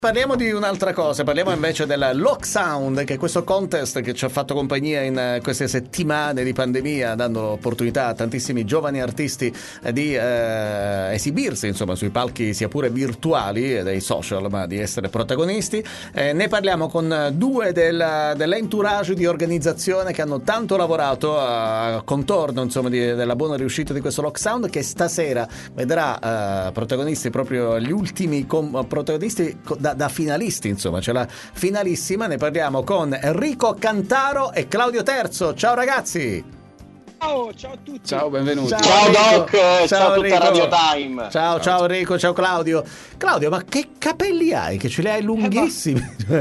Parliamo di un'altra cosa, parliamo invece del Lock Sound, che è questo contest che ci ha fatto compagnia in queste settimane di pandemia, dando l'opportunità a tantissimi giovani artisti di esibirsi, insomma, sui palchi sia pure virtuali e dei social, ma di essere protagonisti. Ne parliamo con due dell'entourage di organizzazione che hanno tanto lavorato a contorno, insomma, della buona riuscita di questo Lock Sound, che stasera vedrà protagonisti proprio gli ultimi protagonisti da finalisti, insomma, c'è la finalissima. Ne parliamo con Enrico Cantaro e Claudio Terzo. Ciao ragazzi. Ciao a tutti. Ciao, benvenuti. Ciao Doc, ciao a tutta Enrico. Radio Time. Ciao Enrico, ciao Claudio. Claudio, ma che capelli hai? Che ce li hai lunghissimi.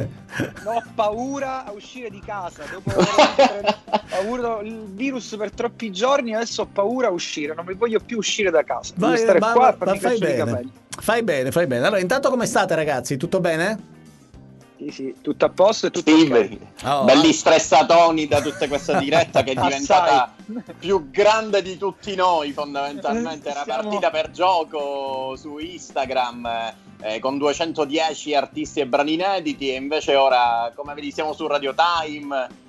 Ho paura a uscire di casa. Dopo ho avuto il virus per troppi giorni, adesso ho paura a uscire. Non mi voglio più uscire da casa. Devo stare qua e farmi cacciare i capelli. Fai bene. Allora, intanto come state ragazzi? Tutto bene? Sì, tutto a posto e tutto ok. Belli stressatoni da tutta questa diretta che è diventata più grande di tutti noi, fondamentalmente. Era partita per gioco su Instagram con 210 artisti e brani inediti, e invece ora, come vedi, siamo su Radio Time.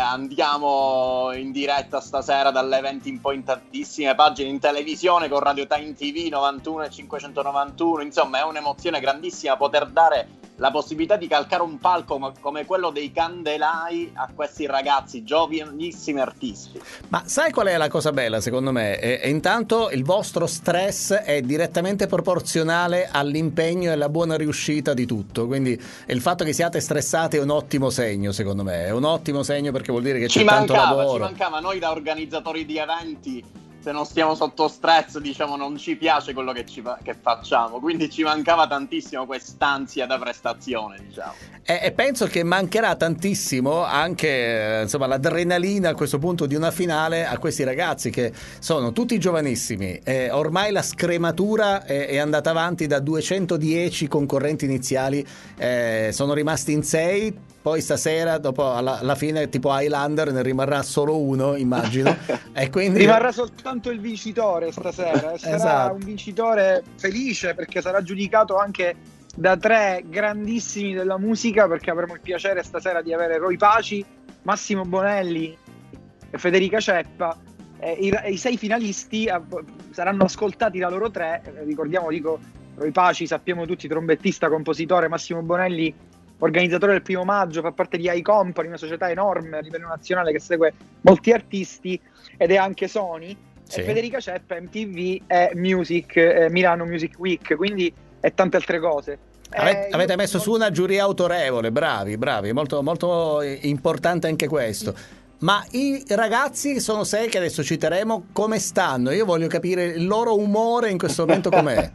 Andiamo in diretta stasera dalle 20 in poi in tantissime pagine in televisione con Radio Time TV 91 e 591. Insomma, è un'emozione grandissima poter dare la possibilità di calcare un palco come quello dei Candelai a questi ragazzi, giovanissimi artisti. Ma sai qual è la cosa bella secondo me? E intanto il vostro stress è direttamente proporzionale all'impegno e alla buona riuscita di tutto, quindi il fatto che siate stressati è un ottimo segno, secondo me, è un ottimo segno, perché vuol dire che c'è tanto lavoro. Ci mancava, noi da organizzatori di eventi, se non stiamo sotto stress, diciamo, non ci piace quello che facciamo, quindi ci mancava tantissimo quest'ansia da prestazione, diciamo. E penso che mancherà tantissimo anche insomma l'adrenalina a questo punto di una finale a questi ragazzi che sono tutti giovanissimi. Ormai la scrematura è andata avanti da 210 concorrenti iniziali, sono rimasti in 6. Poi stasera, dopo alla fine, tipo Highlander, ne rimarrà solo uno, immagino. E quindi rimarrà soltanto il vincitore stasera. Sarà esatto. Un vincitore felice perché sarà giudicato anche da 3 grandissimi della musica, perché avremo il piacere stasera di avere Roy Paci, Massimo Bonelli e Federica Ceppa. I 6 finalisti saranno ascoltati da loro 3. Ricordiamo, Roy Paci, sappiamo tutti, trombettista, compositore, Massimo Bonelli organizzatore del 1° maggio, fa parte di iCompany, una società enorme a livello nazionale che segue molti artisti, ed è anche Sony. Sì. E Federica Ceppa, MTV e Music, Milano Music Week, quindi e tante altre cose. Avete messo su una giuria autorevole, bravi, molto, molto importante anche questo. Ma i ragazzi sono 6 che adesso citeremo, come stanno? Io voglio capire il loro umore in questo momento com'è.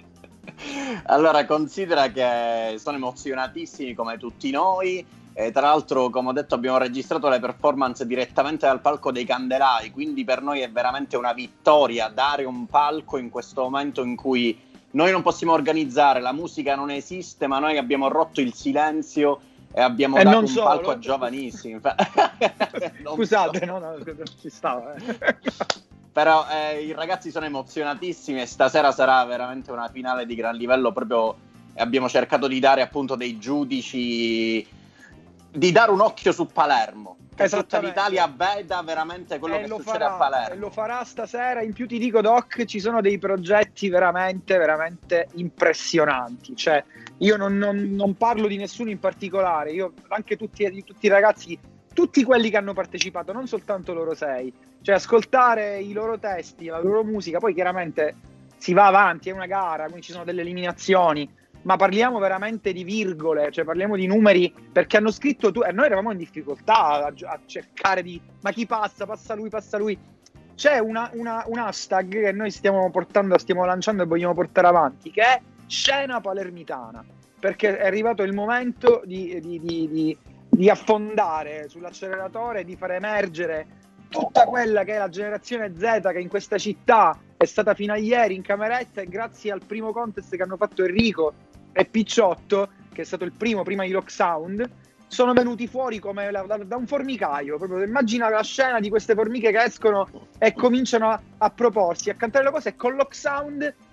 Allora, considera che sono emozionatissimi come tutti noi. Tra l'altro, come ho detto, abbiamo registrato le performance direttamente dal palco dei Candelai, quindi per noi è veramente una vittoria dare un palco in questo momento in cui noi non possiamo organizzare, la musica non esiste, ma noi abbiamo rotto il silenzio e abbiamo dato un palco a giovanissimi. Scusate, no, ci stava. Però i ragazzi sono emozionatissimi e stasera sarà veramente una finale di gran livello. Proprio abbiamo cercato di dare appunto dei giudici, di dare un occhio su Palermo, che tutta l'Italia veda veramente quello che succede a Palermo. E lo farà stasera. In più ti dico, Doc, ci sono dei progetti veramente, veramente impressionanti. Cioè, io non parlo di nessuno in particolare, io anche tutti i ragazzi, tutti quelli che hanno partecipato, non soltanto loro 6, cioè ascoltare i loro testi, la loro musica. Poi chiaramente si va avanti, è una gara, quindi ci sono delle eliminazioni, ma parliamo veramente di virgole, cioè parliamo di numeri, perché hanno scritto e noi eravamo in difficoltà a cercare ma chi passa lui. C'è un hashtag che noi stiamo lanciando e vogliamo portare avanti, che è scena palermitana, perché è arrivato il momento di affondare sull'acceleratore e di far emergere tutta quella che è la generazione Z che in questa città è stata fino a ieri in cameretta, e grazie al primo contest che hanno fatto Enrico e Picciotto, che è stato il prima di Lock Sound, sono venuti fuori come da un formicaio. Proprio immagina la scena di queste formiche che escono e cominciano a proporsi, a cantare le cose, e con Lock Sound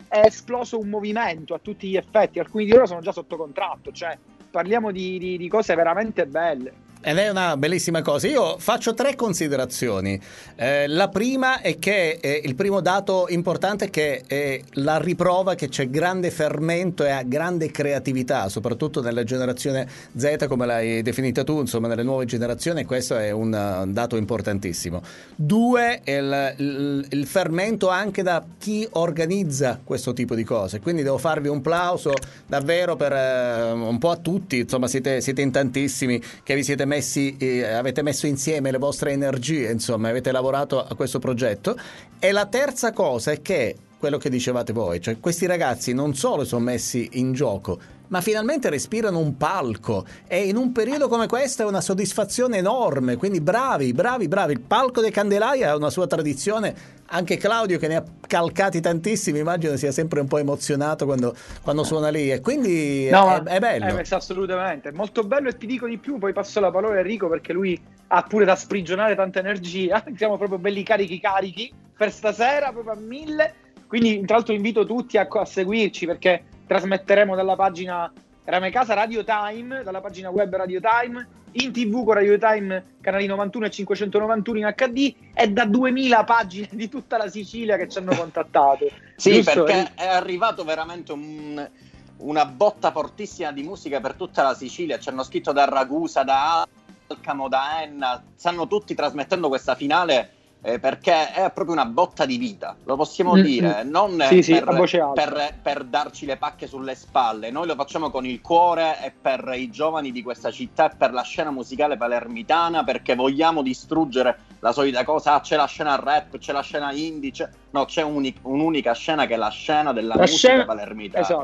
è esploso un movimento a tutti gli effetti, alcuni di loro sono già sotto contratto, cioè parliamo di cose veramente belle. Ed è una bellissima cosa. Io faccio 3 considerazioni. La prima è che il primo dato importante è che è la riprova che c'è grande fermento e grande creatività, soprattutto nella generazione Z, come l'hai definita tu, insomma, nelle nuove generazioni. Questo è un dato importantissimo. 2, il fermento anche da chi organizza questo tipo di cose. Quindi devo farvi un plauso davvero per un po' a tutti. Insomma, siete in tantissimi che vi siete avete messo insieme le vostre energie, insomma, avete lavorato a questo progetto. E la terza cosa è che quello che dicevate voi, cioè questi ragazzi non solo sono messi in gioco, ma finalmente respirano un palco, e in un periodo come questo è una soddisfazione enorme. Quindi bravi. Il palco dei Candelaria ha una sua tradizione. Anche Claudio, che ne ha calcati tantissimi, immagino sia sempre un po' emozionato quando suona lì, e quindi è bello. Assolutamente, è molto bello. E ti dico di più, poi passo la parola a Enrico, perché lui ha pure da sprigionare tanta energia. Siamo proprio belli carichi per stasera, proprio a 1000. Quindi tra l'altro invito tutti a seguirci, perché trasmetteremo dalla pagina Ramecasa Radio Time, dalla pagina web Radio Time, in TV con Radio Time canali 91 e 591 in HD, e da 2000 pagine di tutta la Sicilia che ci hanno contattato. Sì, giusto? Perché è arrivato veramente una botta fortissima di musica per tutta la Sicilia. Ci hanno scritto da Ragusa, da Alcamo, da Enna, stanno tutti trasmettendo questa finale perché è proprio una botta di vita, lo possiamo dire, non per darci le pacche sulle spalle. Noi lo facciamo con il cuore e per i giovani di questa città e per la scena musicale palermitana, perché vogliamo distruggere la solita cosa, c'è la scena rap, c'è la scena indie, c'è un'unica scena, che è la scena della musica palermitana. Esatto.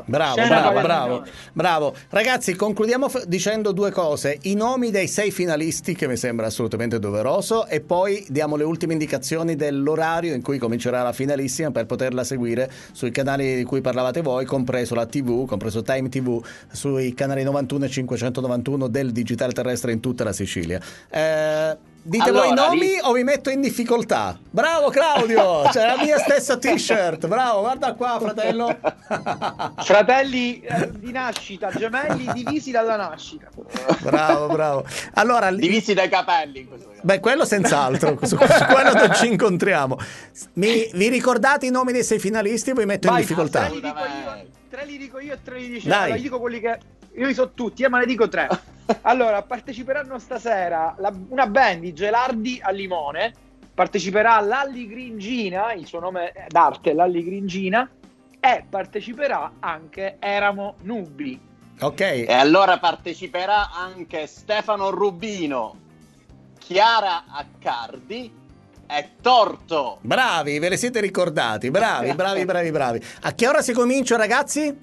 Bravo. Ragazzi, concludiamo dicendo 2 cose: i nomi dei 6 finalisti, che mi sembra assolutamente doveroso, e poi diamo le ultime indicazioni dell'orario in cui comincerà la finalissima, per poterla seguire sui canali di cui parlavate voi, compreso la TV, compreso Time TV, sui canali 91 e 591 del digitale terrestre in tutta la Sicilia. Dite voi i nomi o vi metto in difficoltà? Bravo Claudio, c'è la mia stessa t-shirt. Bravo, guarda qua, fratello. Fratelli di nascita, gemelli divisi dalla nascita. Bravo. Allora, divisi dai capelli in questo caso. Beh, quello senz'altro, su quello non ci incontriamo. Vi ricordate i nomi dei 6 finalisti o vi metto in difficoltà? 3 li dico io e 3 li dice. Allora, io dico quelli che io li so tutti, ma ne dico 3. Allora, parteciperanno stasera una band di Gelardi a Limone, parteciperà Lalli Gringina, il suo nome d'arte è Lalli Gringina, e parteciperà anche Eramo Nubi. Ok. E allora parteciperà anche Stefano Rubino, Chiara Accardi e Torto. Bravi, ve le siete ricordati, bravi. A che ora si comincia, ragazzi?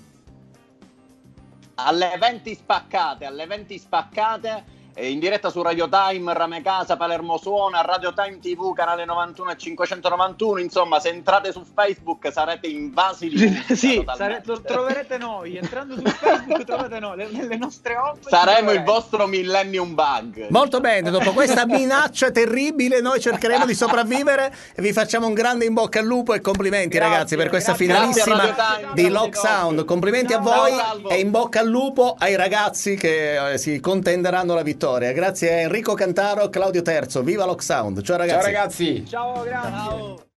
Alle 20 spaccate, in diretta su Radio Time, Ramecasa, Palermo Suona, Radio Time TV, canale 91 e 591. Insomma, se entrate su Facebook sarete invasi di musica. Sì, troverete noi. Entrando su Facebook trovate noi, nelle nostre home. Saremo il vostro Millennium Bug. Molto bene, dopo questa minaccia terribile noi cercheremo di sopravvivere, e vi facciamo un grande in bocca al lupo e complimenti. Grazie, ragazzi, per questa finalissima di Lock Sound. Complimenti a voi e in bocca al lupo ai ragazzi che si contenderanno la vittoria. Grazie a Enrico Cantaro, Claudio Terzo. Viva Lock Sound. Ciao ragazzi. Ciao, grazie. Ciao.